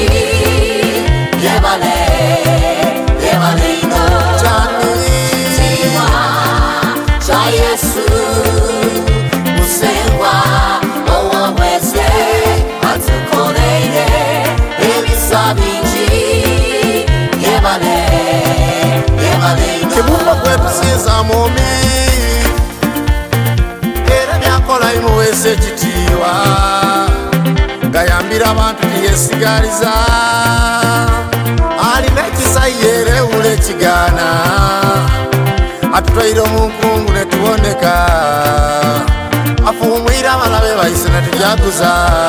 yebale ino chaniwa cha Yesu musengwa owaweze atukoleire ebisabinji yebale ino kibumba kwetu siza momi era byakola imuweze ekitiibwa gayambira abantu tiyesigaliza alina ekisa yerewula ekigaana atutwaire omunkungu netuboneka afuumwira abalabe bayise netujaguza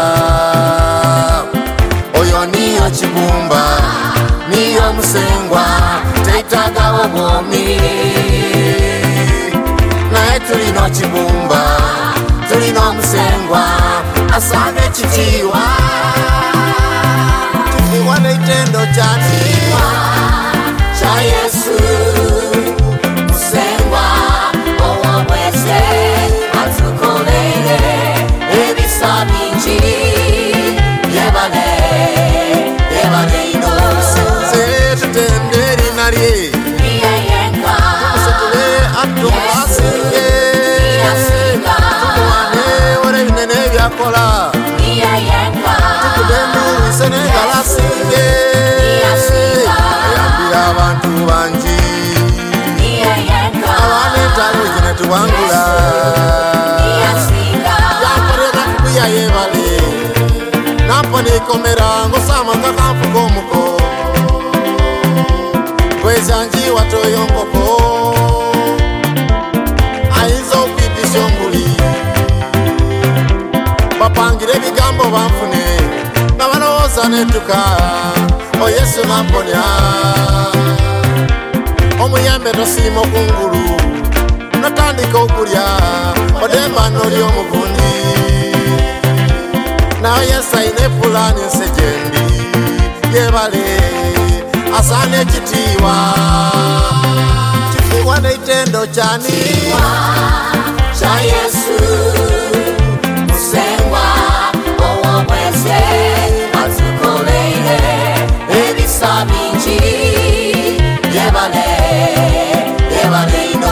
oyo niyo kibumba niyo musengwa teitagawo bwomi naye tulina kibumba tulina omusengwa asaana ekitiibwa kitiibwa neitendo kyatiibwa cha Yesu musengwa owaweze atukoleire ebisabinji yebale ino ze tutende erina lye niyeyenga setule atumuasinge tumuwane wole binene byakola niyeyenga tukudenduwise negalasinge ayambira abantu bangi abanetalo kine tuwangula yakolera kubuya yebale namponikomera ngosamanga kanfuka omuko gwezanji watoyo nkoko ayinza okwipisya onguli bapangire ebigambo banfune nga balowooza netuka o Yesu namponya omuyembe tosiima okungulu notandika okulya odemba noli omuvundi naye Yesu ayina epulaani ensejendi yebale asaana ekitiibwa kitiibwa neitendo kyaniibwa cha Yesu musengwa owaweze atukoleire ebisabinji yebale ino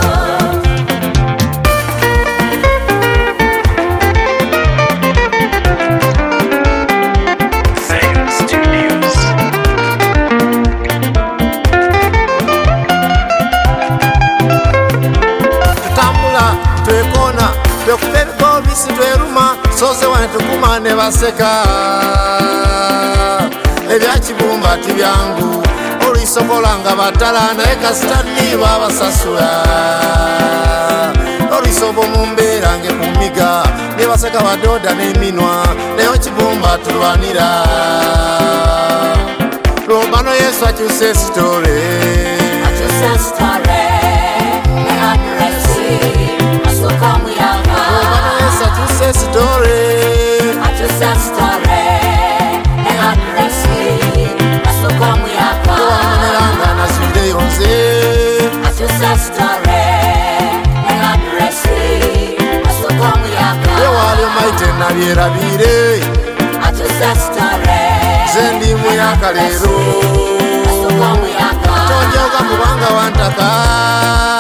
tutambula twekona twekupa ebigobisi tweruma soze wane tukumane baseka ebyakibumba tibyangu olwisokolanga batala naye kasitani babasasula olwisobo mumbeera nge kumiga nebaseka badoda n'eminwa naye ekibumba tulwanira lwombano Yesu akyusa esitole lwombano Yesu akyusa esitole tewameneranga nasuireyo nze ewali omaite nabyerabire ze ndi muyaka leero tojoga kubanga wantaka